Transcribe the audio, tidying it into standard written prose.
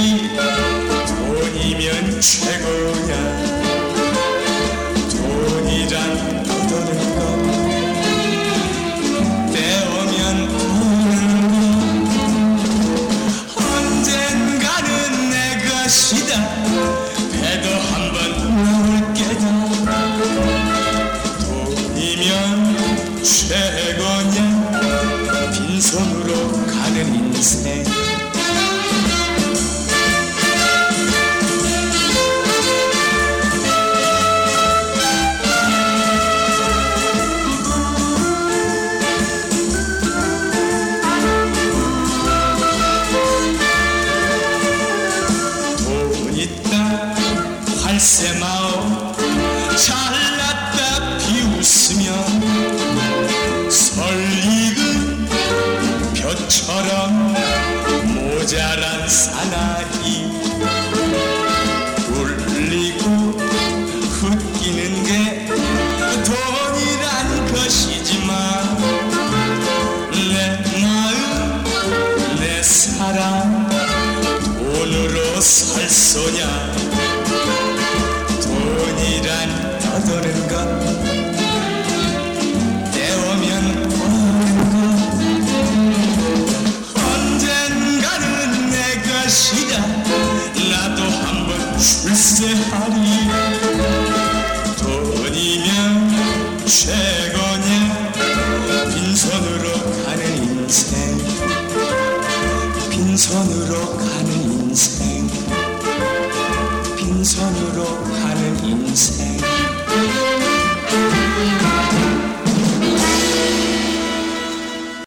돈이면 최고야. 돈이란 떠도는 것 때오면 도는 것 언젠가는 내 것이다. 배도 한번 나올 게다. 돈이면 최고냐. 빈손으로 가는 인생. 돈 있다 활세마오 잘났다 비웃으며 설익은 벼처럼 모자란 사나이 울리고 웃기는 게 돈이란 것이지만 내 마음 내 사랑 돈으로 살 소냐. 돈이란 떠도는 것